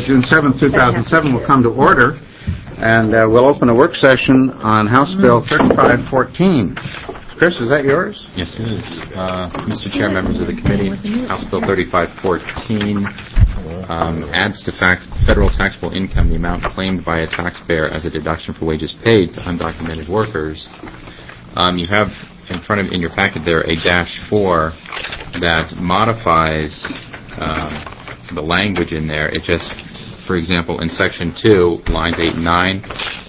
June 7th, 2007 will come to order, and we'll open a work session on House Bill 3514. Chris, is that yours? Yes, it is. Mr. Chair, members of the committee, House Bill 3514 adds to federal taxable income the amount claimed by a taxpayer as a deduction for wages paid to undocumented workers. You have in your packet there a -4 that modifies the language in there. It just, for example, in Section 2, lines 8 and 9,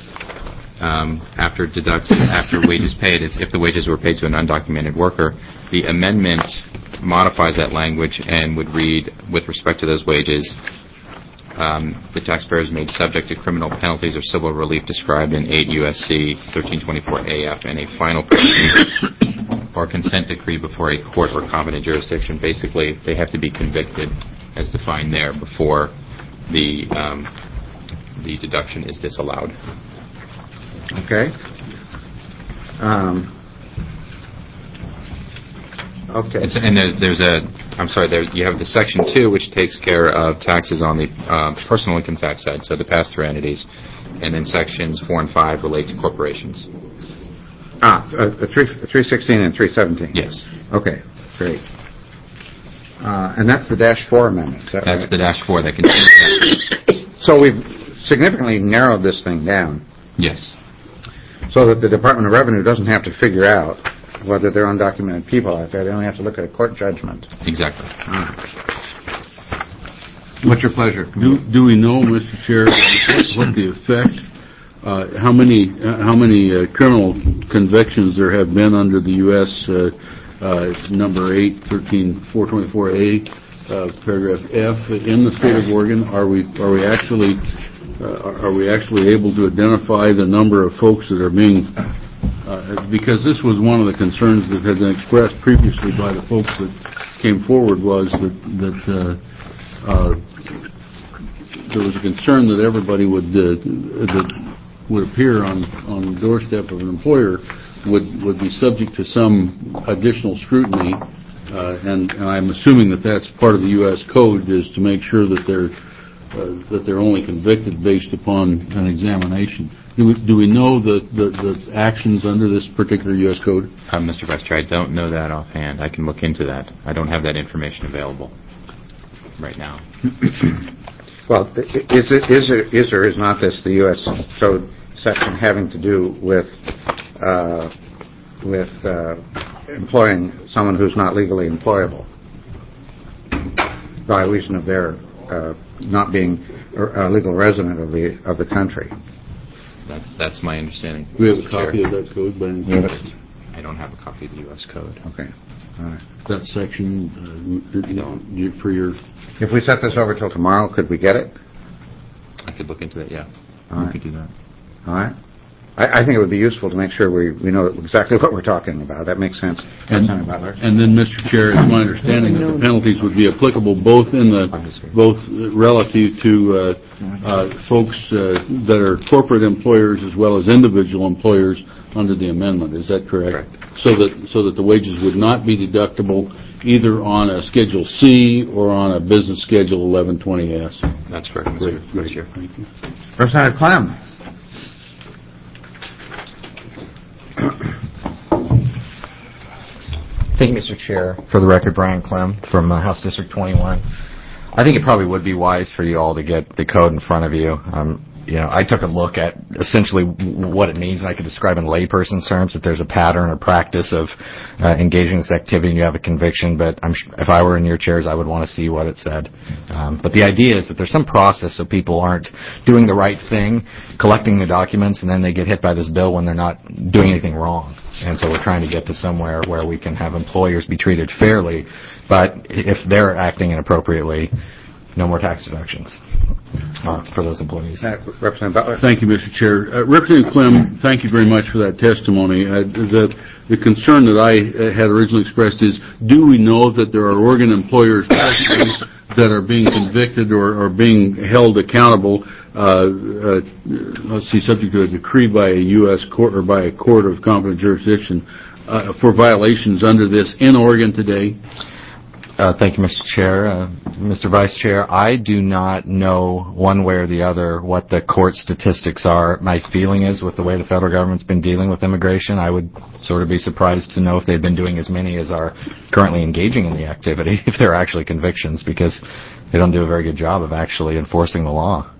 after wages paid, it's if the wages were paid to an undocumented worker. The amendment modifies that language and would read, with respect to those wages, the taxpayer is made subject to criminal penalties or civil relief described in 8 U.S.C. 1324 AF and a final or consent decree before a court or competent jurisdiction. Basically, they have to be convicted as defined there before the deduction is disallowed. Okay. Okay. You have the Section 2, which takes care of taxes on the personal income tax side, so the pass-through entities, and then Sections 4 and 5 relate to corporations. 316 and 317. Yes. Okay, great. And that's the -4 amendment. That's right? The -4 that contains that. So we've significantly narrowed this thing down. Yes. So that the Department of Revenue doesn't have to figure out whether they're undocumented people out there. They only have to look at a court judgment. Exactly. What's your pleasure? Do we know, Mr. Chair, what the effect, how many criminal convictions there have been under the U.S. Number 8, 13424A, paragraph F in the state of Oregon? Are we actually able to identify the number of folks that are being? Because this was one of the concerns that had been expressed previously by the folks that came forward, was that there was a concern that everybody that would appear on the doorstep of an employer would be subject to some additional scrutiny, and I'm assuming that that's part of the U.S. Code, is to make sure that they're only convicted based upon an examination. Do we know the actions under this particular U.S. Code? Mr. Vice Chair, I don't know that offhand. I can look into that. I don't have that information available right now. Well, is or is not this the U.S. Code section having to do with employing someone who's not legally employable by reason of their not being a legal resident of the country? That's my understanding. Do we have a copy of that code? I don't have a copy of the U.S. Code. Okay. All right. That section for your... If we set this over till tomorrow, could we get it? I could look into that, yeah. We could do that. All right. I think it would be useful to make sure we know exactly what we're talking about. That makes sense. And then, Mr. Chair, it's my understanding that the penalties would be applicable both relative to folks that are corporate employers as well as individual employers under the amendment. Is that correct? Correct. So that the wages would not be deductible either on a Schedule C or on a business Schedule 1120S. That's correct, Mr. Vice Chair. Thank you. Representative Clem. Thank you, Mr. Chair. For the record, Brian Clem from House District 21. I think it probably would be wise for you all to get the code in front of you. I took a look at essentially what it means, and I could describe in layperson's terms that there's a pattern or practice of engaging in this activity and you have a conviction, but if I were in your chairs, I would want to see what it said. But the idea is that there's some process so people aren't doing the right thing, collecting the documents, and then they get hit by this bill when they're not doing anything wrong. And so we're trying to get to somewhere where we can have employers be treated fairly, but if they're acting inappropriately, no more tax deductions for those employees. Representative Butler. Thank you, Mr. Chair. Representative Clem, thank you very much for that testimony. The concern that I had originally expressed is, do we know that there are Oregon employers that are being convicted or being held accountable, subject to a decree by a U.S. court or by a court of competent jurisdiction for violations under this in Oregon today? Thank you, Mr. Chair. Mr. Vice Chair, I do not know one way or the other what the court statistics are. My feeling is with the way the federal government's been dealing with immigration, I would sort of be surprised to know if they've been doing as many as are currently engaging in the activity, if they're actually convictions, because they don't do a very good job of actually enforcing the law.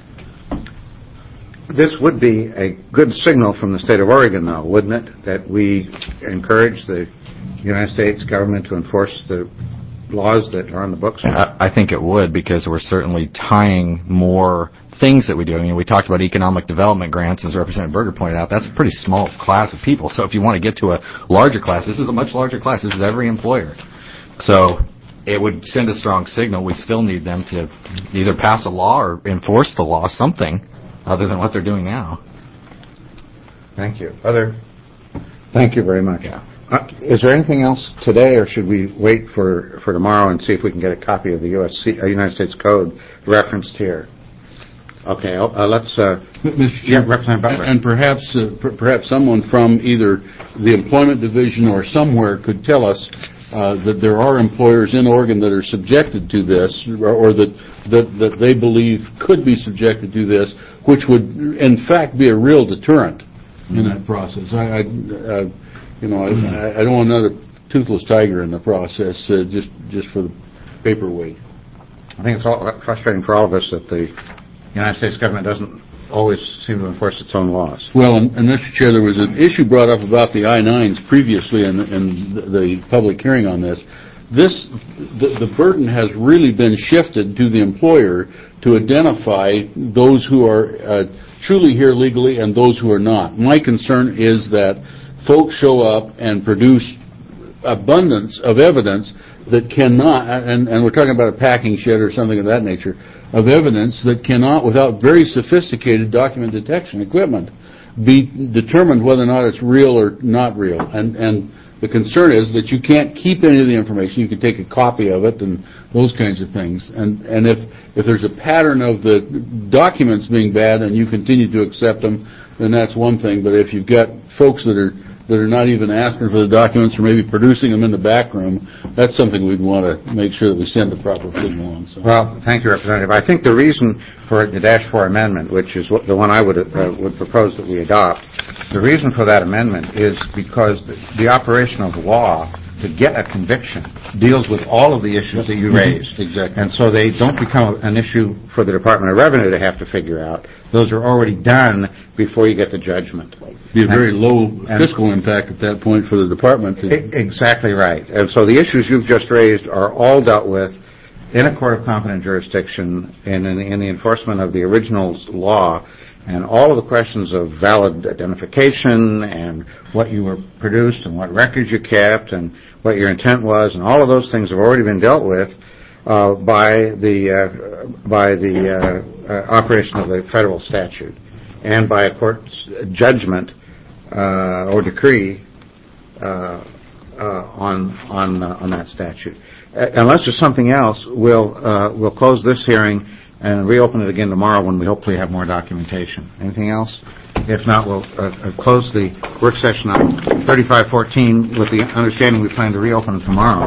This would be a good signal from the state of Oregon, though, wouldn't it, that we encourage the United States government to enforce the laws that are on the books? I think it would, because we're certainly tying more things that we do. I mean, we talked about economic development grants, as Representative Berger pointed out. That's a pretty small class of people. So if you want to get to a larger class, this is a much larger class. This is every employer. So it would send a strong signal. We still need them to either pass a law or enforce the law, something other than what they're doing now. Thank you. Thank you very much. Yeah. Is there anything else today, or should we wait for tomorrow and see if we can get a copy of the United States Code referenced here? Okay, let's... Mr. Chair, Representative Butler. And perhaps someone from either the Employment Division or somewhere could tell us that there are employers in Oregon that are subjected to this, or that they believe could be subjected to this, which would, in fact, be a real deterrent in that process. I don't want another toothless tiger in the process, just for the paperweight. I think it's frustrating for all of us that the United States government doesn't always seem to enforce its own laws. Well, and Mr. Chair, there was an issue brought up about the I-9s previously in the public hearing on this. The burden has really been shifted to the employer to identify those who are truly here legally and those who are not. My concern is that folks show up and produce abundance of evidence that cannot, and we're talking about a packing shed or something of that nature, of evidence that cannot, without very sophisticated document detection equipment, be determined whether or not it's real or not real. And the concern is that you can't keep any of the information. You can take a copy of it and those kinds of things. And if there's a pattern of the documents being bad and you continue to accept them, then that's one thing. But if you've got folks that are not even asking for the documents or maybe producing them in the back room, that's something we'd want to make sure that we send the proper signal on. So. Well, thank you, Representative. I think the reason for the -4 amendment, which is the one I would propose that we adopt, the reason for that amendment is because the operation of law to get a conviction deals with all of the issues that you raised. Exactly. And so they don't become an issue for the Department of Revenue to have to figure out. Those are already done before you get the judgment. Be a very low fiscal impact at that point for the department. Exactly right. And so the issues you've just raised are all dealt with in a court of competent jurisdiction and in the enforcement of the original law. And all of the questions of valid identification and what you were produced and what records you kept and what your intent was and all of those things have already been dealt with by the operation of the federal statute and by a court's judgment or decree on that statute. Unless there's something else, we'll close this hearing and reopen it again tomorrow when we hopefully have more documentation. Anything else? If not, we'll close the work session on 3514 with the understanding we plan to reopen it tomorrow.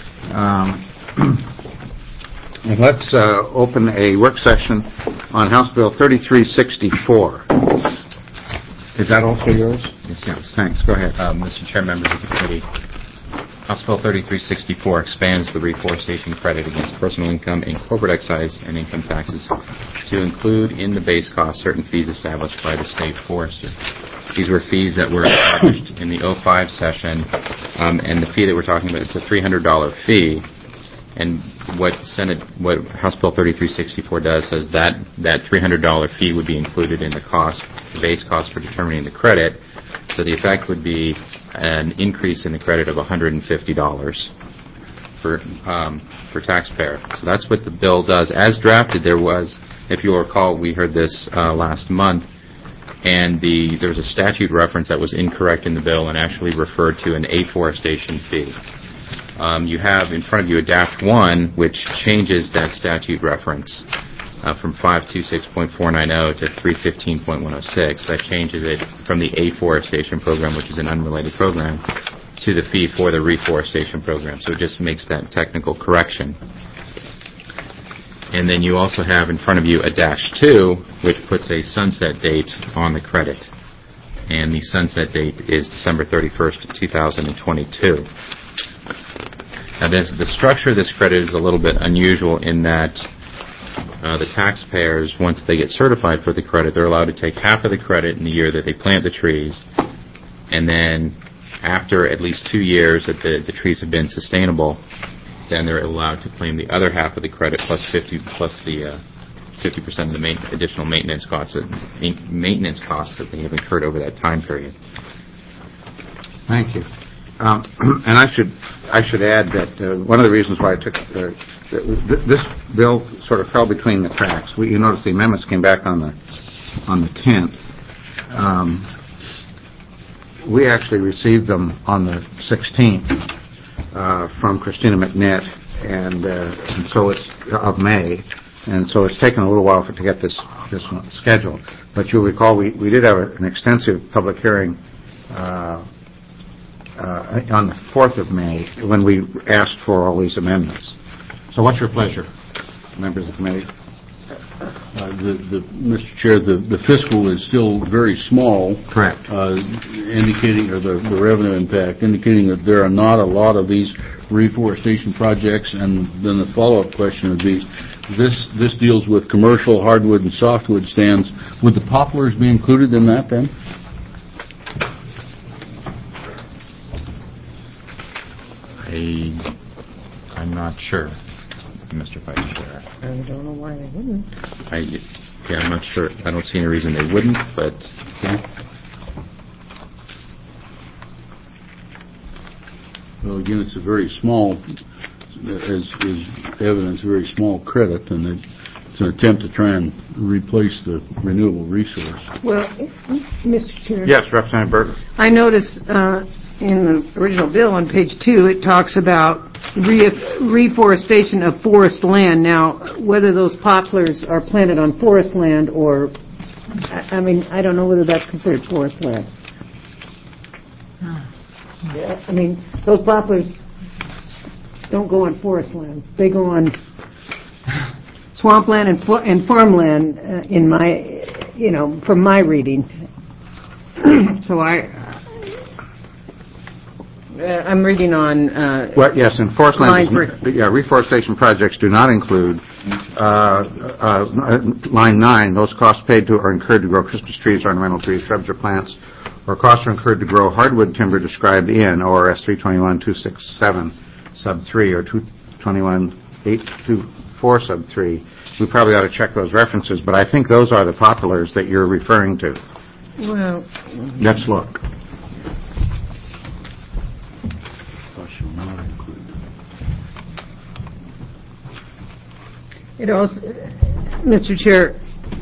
And let's open a work session on House Bill 3364. Is that also yours? Yes. Thanks. Go ahead. Mr. Chair, members of the committee, House Bill 3364 expands the reforestation credit against personal income and corporate excise and income taxes to include in the base cost certain fees established by the state forester. These were fees that were established in the 05 session, and the fee that we're talking about, it's a $300 fee. And what House Bill 3364 does is that $300 fee would be included in the base cost for determining the credit. So the effect would be an increase in the credit of $150 for taxpayer. So that's what the bill does. As drafted, there was, if you'll recall, we heard this last month, and there was a statute reference that was incorrect in the bill and actually referred to an afforestation fee. You have in front of you a -1, which changes that statute reference from 526.490 to 315.106. That changes it from the afforestation program, which is an unrelated program, to the fee for the reforestation program. So it just makes that technical correction. And then you also have in front of you a -2, which puts a sunset date on the credit. And the sunset date is December 31st, 2022. Now, the structure of this credit is a little bit unusual in that the taxpayers, once they get certified for the credit, they're allowed to take half of the credit in the year that they plant the trees, and then after at least 2 years that the trees have been sustainable, then they're allowed to claim the other half of the credit plus the 50% of the additional maintenance costs that they have incurred over that time period. Thank you. And I should add that one of the reasons why I took this bill sort of fell between the cracks. You notice the amendments came back on the 10th. We actually received them on the 16th from Christina McNitt, and so it's of May, and so it's taken a little while to get this one scheduled. But you'll recall we did have an extensive public hearing on the 4th of May when we asked for all these amendments. So what's your pleasure, members of the committee? Mr. Chair, the fiscal is still very small. Correct. Indicating, or the revenue impact, indicating that there are not a lot of these reforestation projects. And then the follow-up question would be, this deals with commercial hardwood and softwood stands. Would the poplars be included in that then? I'm not sure, Mr. Vice Chair. I don't know why they wouldn't. I'm not sure. I don't see any reason they wouldn't, but... Well, again, it's a very small, as is evidence, very small credit, and it's an attempt to try and replace the renewable resource. Well, Mr. Chair. Yes, Representative Berger. I notice in the original bill on page 2, it talks about reforestation of forest land. Now, whether those poplars are planted on forest land or, I mean, I don't know whether that's considered forest land. I mean, those poplars don't go on forest land. They go on swampland and farmland in my, from my reading. So I'm reading on... well, yes, and forest land, reforestation projects do not include line 9, those costs paid to or incurred to grow Christmas trees, ornamental trees, shrubs, or plants, or costs are incurred to grow hardwood timber described in ORS 321-267 sub 3 or 221-824 sub 3. We probably ought to check those references, but I think those are the poplars that you're referring to. Well... Let's look. It also, Mr. Chair,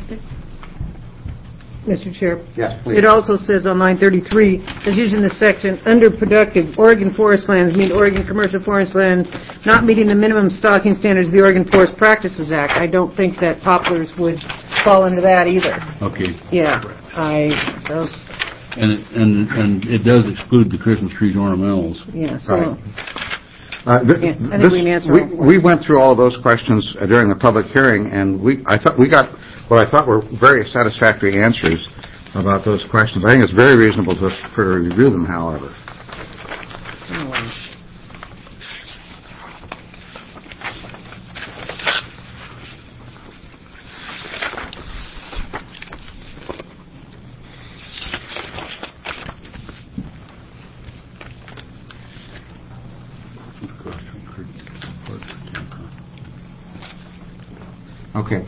Yes, please. It also says on line 33, as used in this section, underproductive Oregon forest lands mean Oregon commercial forest lands not meeting the minimum stocking standards of the Oregon Forest Practices Act. I don't think that poplars would fall into that either. Okay. Yeah, And it does exclude the Christmas trees ornamentals. Yeah, so... Right. I think we can answer all we went through all of those questions during the public hearing, and I thought we got what I thought were very satisfactory answers about those questions. I think it's very reasonable to review them, however. Okay,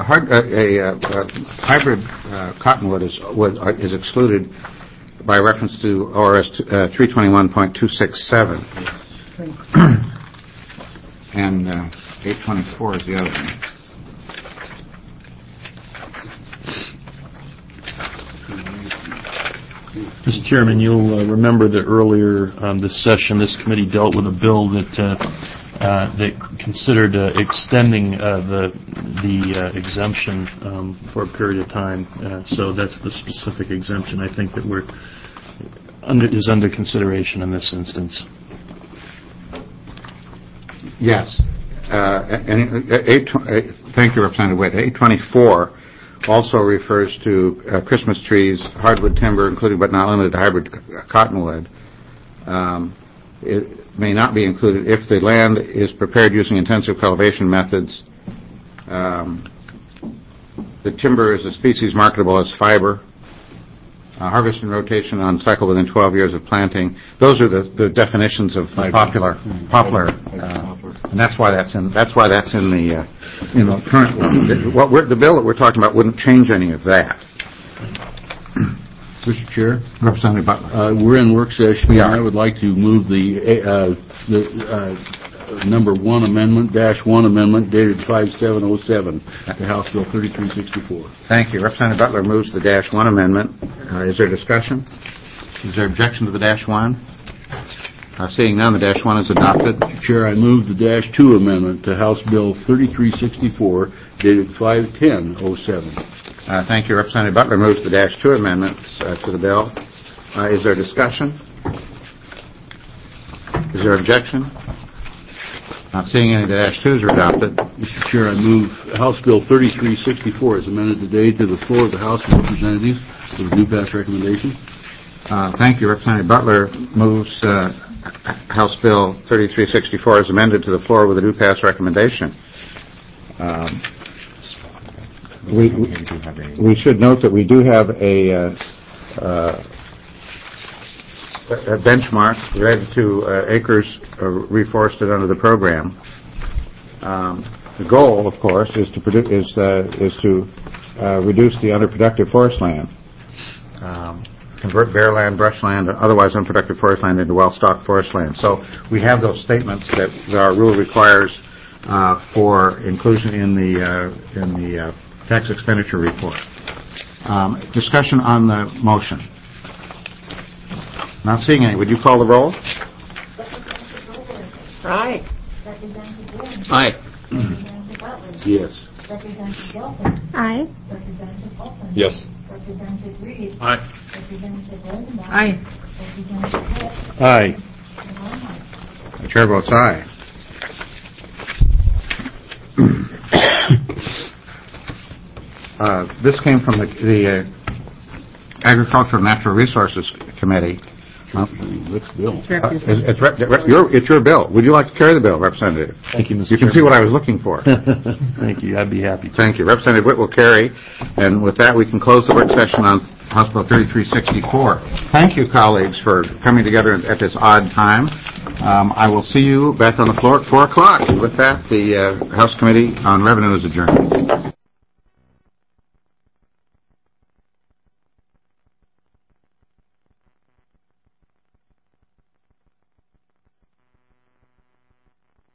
hybrid cottonwood is excluded by reference to ORS 321.267, and 824 is the other one. Mr. Chairman, you'll remember that earlier this session, this committee dealt with a bill that considered extending the exemption for a period of time. So that's the specific exemption I think that we're is under consideration in this instance. Yes. Thank you, Representative Witt. 824 also refers to Christmas trees, hardwood timber, including but not limited to hybrid cottonwood. It may not be included if the land is prepared using intensive cultivation methods. The timber is a species marketable as fiber. Harvest and rotation on cycle within 12 years of planting. Those are the definitions of poplar, and that's why that's in the current law. The bill that we're talking about wouldn't change any of that. Mr. Chair, Representative Butler. we're in work session. We are. I would like to move the number 1 amendment, -1 amendment, dated 5/7/07, to House Bill 3364. Thank you. Representative Butler moves the -1 amendment. Is there discussion? Is there objection to the -1? Seeing none, the -1 is adopted. Mr. Chair, I move the -2 amendment to House Bill 3364, dated 5/10/07. Thank you. Representative Butler moves the -2 amendments to the bill. Is there discussion? Is there objection? Not seeing any, the -2s are adopted. Mr. Chair, I move House Bill 3364 as amended today to the floor of the House of Representatives with a new pass recommendation. Thank you. Representative Butler moves House Bill 3364 as amended to the floor with a new pass recommendation. We should note that we do have a benchmark related to acres reforested under the program. The goal, of course, is to reduce the underproductive forest land, convert bare land, brushland, and otherwise unproductive forest land into well-stocked forest land. So we have those statements that our rule requires for inclusion in the tax expenditure report. Discussion on the motion. Not seeing any. Would you call the roll? Aye. Representative Wynn. Aye. Representative Butler. Yes. Representative Gelfen. Aye. Representative Olson. Yes. Representative Reed. Aye. Representative Rosenbaum. Aye. Representative Witt. Aye. And one aye. The chair votes aye. This came from the Agricultural and Natural Resources Committee. It's your bill. Would you like to carry the bill, Representative? Thank you, Mr. You can see what I was looking for. Thank you. I'd be happy to. Thank you. Representative Witt will carry. And with that, we can close the work session on House Bill 3364. Thank you, colleagues, for coming together at this odd time. I will see you back on the floor at 4 o'clock. With that, the House Committee on Revenue is adjourned.